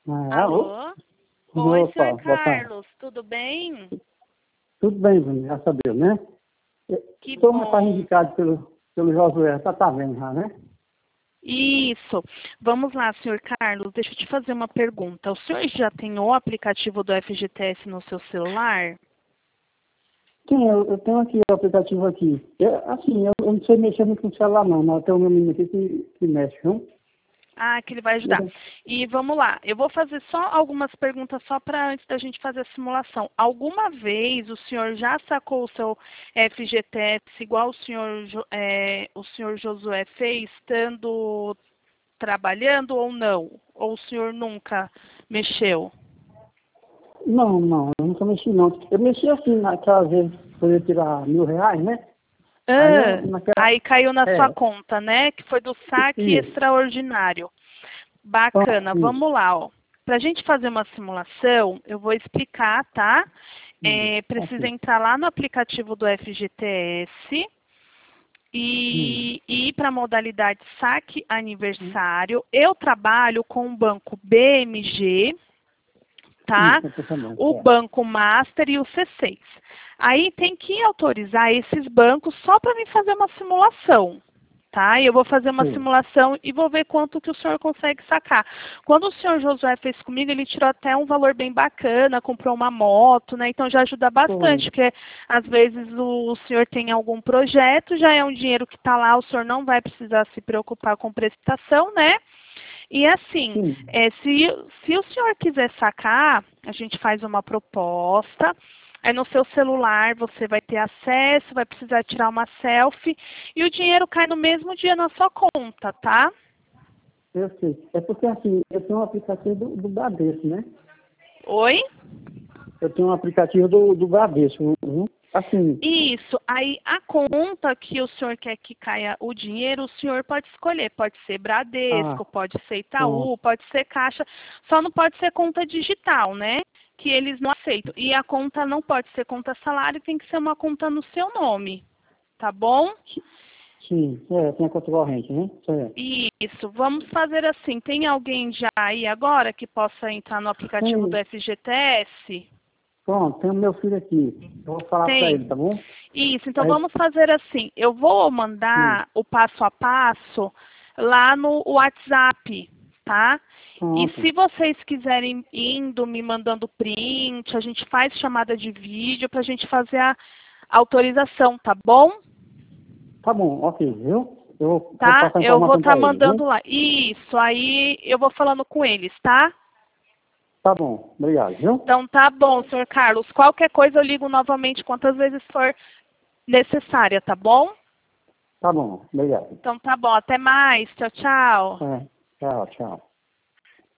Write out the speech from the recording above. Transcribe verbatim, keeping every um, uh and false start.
Ah, alô? Alô? Oi, Opa, senhor boa tarde. Carlos, tudo bem? Tudo bem, Bruno, graças a Deus, né? Que Estou me faz bom. indicado pelo, pelo Josué, tá, tá vendo já, né? Isso. Vamos lá, senhor Carlos, deixa eu te fazer uma pergunta. O senhor já tem o aplicativo do F G T S no seu celular? Sim, eu, eu tenho aqui o aplicativo aqui. Eu, assim, eu, eu não sei mexer muito com o celular não, mas tem um menino aqui que, que mexe, viu? Ah, que ele vai ajudar. E vamos lá, eu vou fazer só algumas perguntas só para antes da gente fazer a simulação. Alguma vez o senhor já sacou o seu F G T S igual o senhor, Jo- é, o senhor Josué fez, estando trabalhando ou não? Ou o senhor nunca mexeu? Não, não, eu nunca mexi não. Eu mexi assim, naquela vez, quando eu tirar mil reais, né? Aí eu, Ah, naquela... aí caiu na sua É, conta, né? Que foi do saque isso. extraordinário. Pronto, Bacana, isso. vamos lá, ó. Para a gente fazer uma simulação, eu vou explicar, tá? Hum, É, precisa ok. entrar lá no aplicativo do F G T S Hum, e ir para a modalidade saque aniversário. Eu trabalho com o banco B M G, tá? isso, eu tô sabendo, O certo. Banco Master e o C seis. Aí tem que autorizar esses bancos só para mim fazer uma simulação, tá? Eu vou fazer uma Sim. simulação e vou ver quanto que o senhor consegue sacar. Quando o senhor Josué fez comigo, ele tirou até um valor bem bacana, comprou uma moto, né? Então já ajuda Foi. bastante, porque às vezes o, o senhor tem algum projeto, já é um dinheiro que está lá, o senhor não vai precisar se preocupar com prestação, né? E assim, Sim. é, se, se o senhor quiser sacar, a gente faz uma proposta. Aí no seu celular você vai ter acesso, vai precisar tirar uma selfie e o dinheiro cai no mesmo dia na sua conta, tá? Eu sei. É porque assim, eu tenho um aplicativo do, do Bradesco, né? Oi? Eu tenho um aplicativo do, do Bradesco. Uhum. Assim, Isso. Aí a conta que o senhor quer que caia o dinheiro, o senhor pode escolher. Pode ser ah, Bradesco, pode ser pronto. Itaú, pode ser Caixa. Só não pode ser conta digital, né? Que eles não aceitam. E a conta não pode ser conta salário, tem que ser uma conta no seu nome. Tá bom? Sim, é, tem a conta corrente, né? Certo. Isso. Vamos fazer assim. Tem alguém já aí agora que possa entrar no aplicativo do Tem, F G T S? pronto, tem o meu filho aqui. Eu vou falar pra ele, Tem. tá bom? Isso, então Aí, vamos fazer assim. Eu vou sim, mandar o passo a passo lá no WhatsApp, tá? E pronto. se vocês quiserem indo me mandando print, a gente faz chamada de vídeo para a gente fazer a autorização, tá bom? Tá bom, ok, viu? Eu vou, vou Tá? passar a Eu vou informação estar pra ele, mandando viu? lá. Isso, aí eu vou falando com eles, tá? Tá bom, obrigado, viu? Então tá bom, senhor Carlos. Qualquer coisa eu ligo novamente quantas vezes for necessária, tá bom? Tá bom, obrigado. Então tá bom, até mais. Tchau, tchau. É, tchau, tchau.